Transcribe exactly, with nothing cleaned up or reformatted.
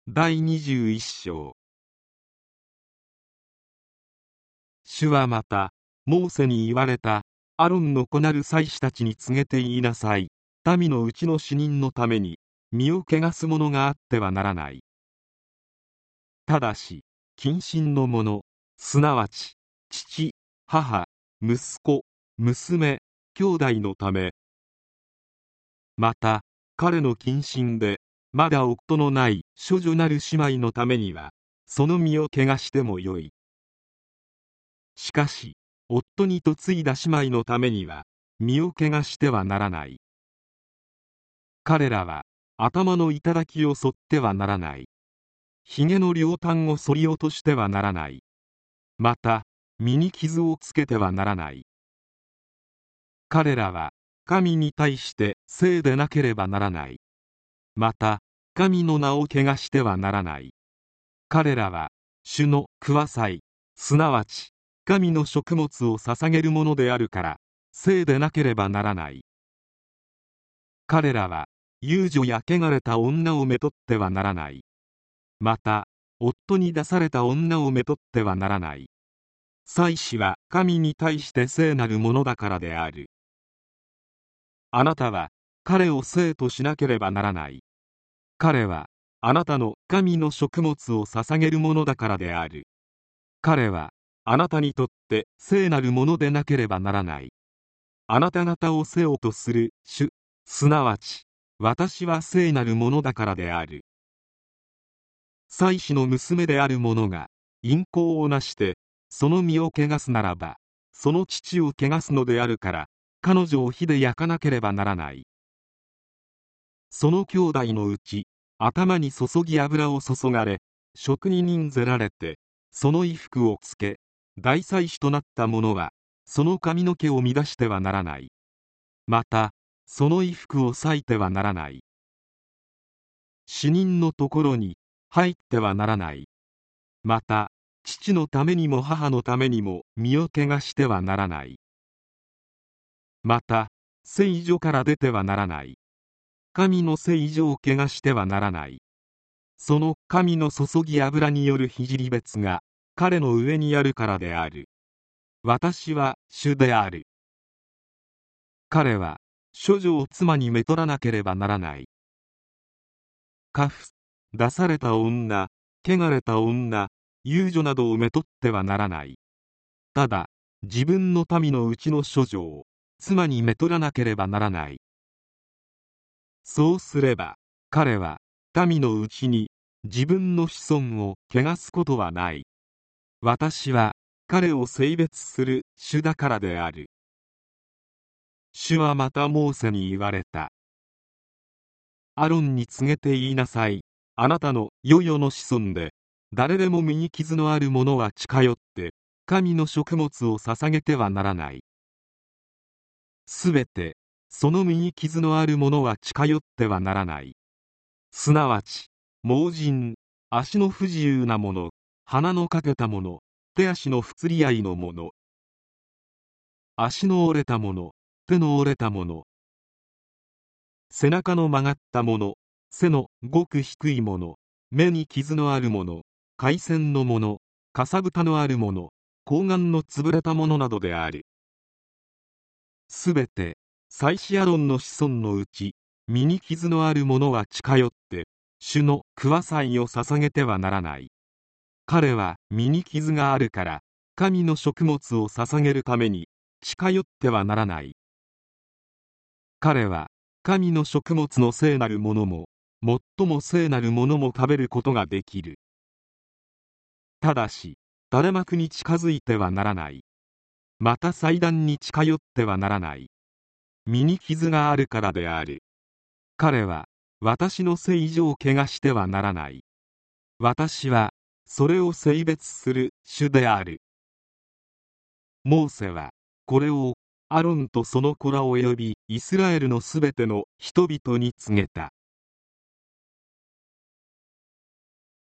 だいにじゅういっ章。主はまた、モーセに言われた。アロンの子なる祭司たちに告げて言いなさい。民のうちの死人のために、身を汚すものがあってはならない。ただし、近親の者、すなわち、父、母、息子、娘、兄弟のため、また、彼の近親で、まだ夫のない処女なる姉妹のためには、その身を汚してもよい。しかし、夫に嫁いだ姉妹のためには、身を汚してはならない。彼らは、頭の頂を剃ってはならない。髭の両端を剃り落としてはならない。また、身に傷をつけてはならない。彼らは、神に対して聖でなければならない。また、神の名を汚してはならない。彼らは、主の桑祭、すなわち、神の食物を捧げるものであるから、聖でなければならない。彼らは、遊女や汚れた女をめとってはならない。また、夫に出された女をめとってはならない。祭司は神に対して聖なるものだからである。あなたは、彼を聖としなければならない。彼は、あなたの神の食物を捧げるものだからである。彼は、あなたにとって聖なるものでなければならない。あなた方を聖とする主、すなわち、私は聖なるものだからである。祭司の娘である者が、淫行をなして、その身を汚すならば、その父を汚すのであるから、彼女を火で焼かなければならない。その兄弟のうち、頭に注ぎ油を注がれ、職に任ぜられて、その衣服をつけ、大祭司となった者は、その髪の毛を乱してはならない。また、その衣服を裂いてはならない。死人のところに入ってはならない。また、父のためにも母のためにも身を汚してはならない。また、聖所から出てはならない。神の聖所を汚してはならない。その神の注ぎ油による聖別が彼の上にあるからである。私は主である。彼は処女を妻にめとらなければならない。カフ、出された女、汚れた女、遊女などをめとってはならない。ただ、自分の民のうちの処女を妻にめとらなければならない。そうすれば、彼は民のうちに自分の子孫を汚すことはない。私は彼を聖別する主だからである。主はまたモーセに言われた。アロンに告げて言いなさい。あなたの世々の子孫で、誰でも身に傷のある者は近寄って、神の食物を捧げてはならない。すべて、その身に傷のある者は近寄ってはならない。すなわち、盲人、足の不自由な者、鼻のかけた者、手足の不釣り合いの者、足の折れた者、手の折れた者、背中の曲がった者、背のごく低い者、目に傷のある者、回線の者、かさぶたのある者、睾丸の潰れた者などである。すべて、祭司アロンの子孫のうち、身に傷のある者は近寄って、主の桑祭を捧げてはならない。彼は身に傷があるから、神の食物を捧げるために、近寄ってはならない。彼は、神の食物の聖なるものも、最も聖なるものも食べることができる。ただし、垂れ幕に近づいてはならない。また祭壇に近寄ってはならない。身に傷があるからである。彼は、私の聖所を汚してはならない。私は、それを聖別する主である。モーセは、これを、アロンとその子らを呼び、イスラエルのすべての人々に告げた。